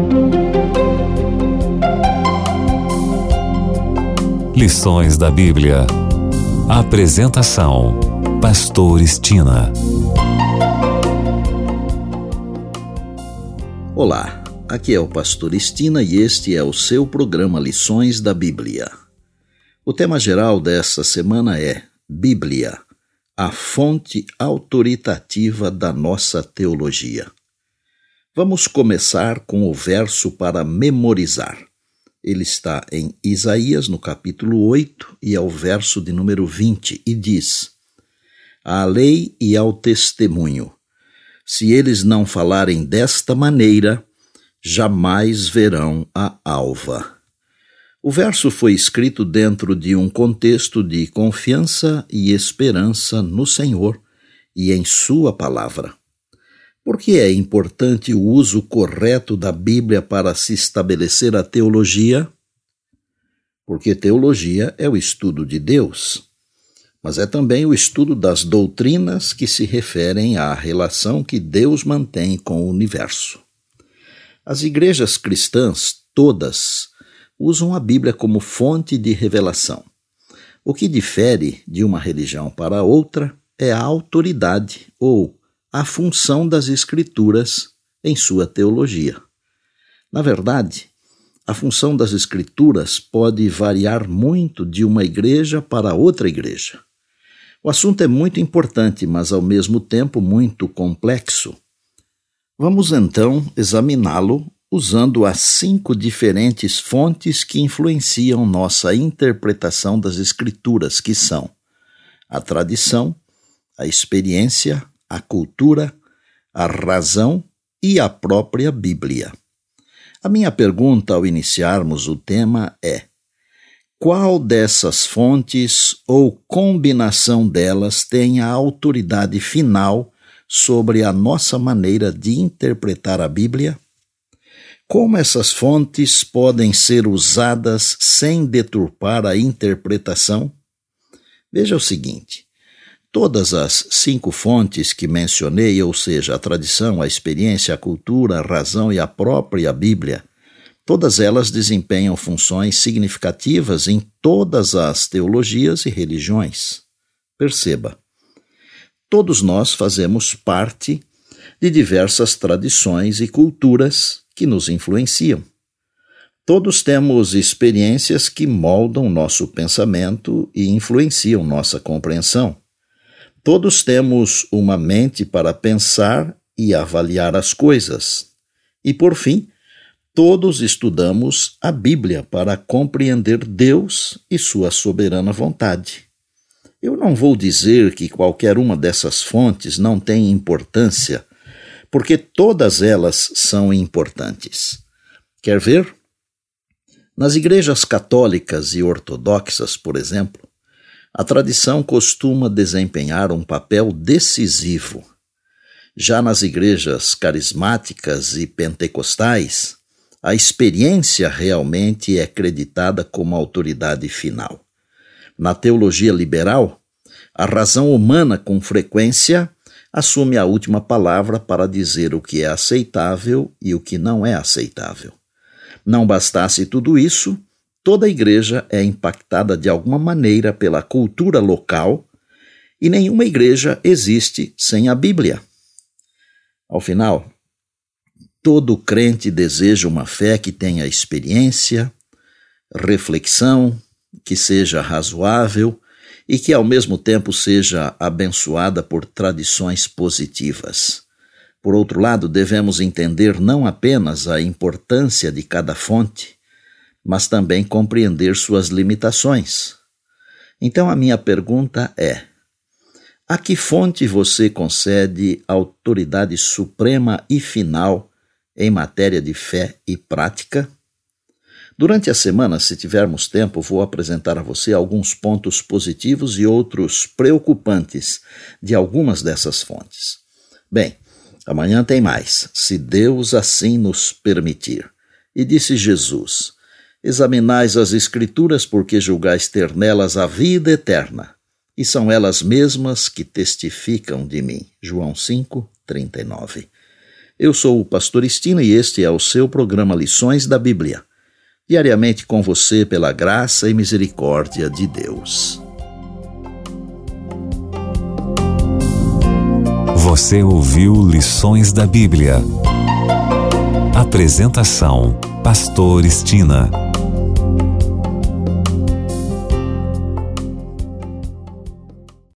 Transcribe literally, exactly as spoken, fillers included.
Lições da Bíblia. Apresentação: Pastor Estina. Olá, aqui é o Pastor Estina e este é o seu programa Lições da Bíblia. O tema geral dessa semana é Bíblia, a fonte autoritativa da nossa teologia. Vamos começar com o verso para memorizar. Ele está em Isaías, no capítulo oito, e é o verso de número vinte, e diz: À lei e ao testemunho, se eles não falarem desta maneira, jamais verão a alva. O verso foi escrito dentro de um contexto de confiança e esperança no Senhor e em Sua palavra. Por que é importante o uso correto da Bíblia para se estabelecer a teologia? Porque teologia é o estudo de Deus, mas é também o estudo das doutrinas que se referem à relação que Deus mantém com o universo. As igrejas cristãs, todas, usam a Bíblia como fonte de revelação. O que difere de uma religião para outra é a autoridade ou a função das Escrituras em sua teologia. Na verdade, a função das Escrituras pode variar muito de uma igreja para outra igreja. O assunto é muito importante, mas ao mesmo tempo muito complexo. Vamos então examiná-lo usando as cinco diferentes fontes que influenciam nossa interpretação das Escrituras, que são a tradição, a experiência, a cultura, a razão e a própria Bíblia. A minha pergunta ao iniciarmos o tema é: qual dessas fontes ou combinação delas tem a autoridade final sobre a nossa maneira de interpretar a Bíblia? Como essas fontes podem ser usadas sem deturpar a interpretação? Veja o seguinte: todas as cinco fontes que mencionei, ou seja, a tradição, a experiência, a cultura, a razão e a própria Bíblia, todas elas desempenham funções significativas em todas as teologias e religiões. Perceba, todos nós fazemos parte de diversas tradições e culturas que nos influenciam. Todos temos experiências que moldam nosso pensamento e influenciam nossa compreensão. Todos temos uma mente para pensar e avaliar as coisas. E, por fim, todos estudamos a Bíblia para compreender Deus e sua soberana vontade. Eu não vou dizer que qualquer uma dessas fontes não tem importância, porque todas elas são importantes. Quer ver? Nas igrejas católicas e ortodoxas, por exemplo, a tradição costuma desempenhar um papel decisivo. Já nas igrejas carismáticas e pentecostais, a experiência realmente é creditada como autoridade final. Na teologia liberal, a razão humana com frequência assume a última palavra para dizer o que é aceitável e o que não é aceitável. Não bastasse tudo isso, toda a igreja é impactada de alguma maneira pela cultura local e nenhuma igreja existe sem a Bíblia. Ao final, todo crente deseja uma fé que tenha experiência, reflexão, que seja razoável e que ao mesmo tempo seja abençoada por tradições positivas. Por outro lado, devemos entender não apenas a importância de cada fonte, mas também compreender suas limitações. Então a minha pergunta é: a que fonte você concede autoridade suprema e final em matéria de fé e prática? Durante a semana, se tivermos tempo, vou apresentar a você alguns pontos positivos e outros preocupantes de algumas dessas fontes. Bem, amanhã tem mais, se Deus assim nos permitir. E disse Jesus: examinais as Escrituras, porque julgais ter nelas a vida eterna, e são elas mesmas que testificam de mim. João cinco, trinta e nove. Eu sou o pastor Estina e este é o seu programa Lições da Bíblia. Diariamente com você pela graça e misericórdia de Deus. Você ouviu Lições da Bíblia. Apresentação: Pastor Estina.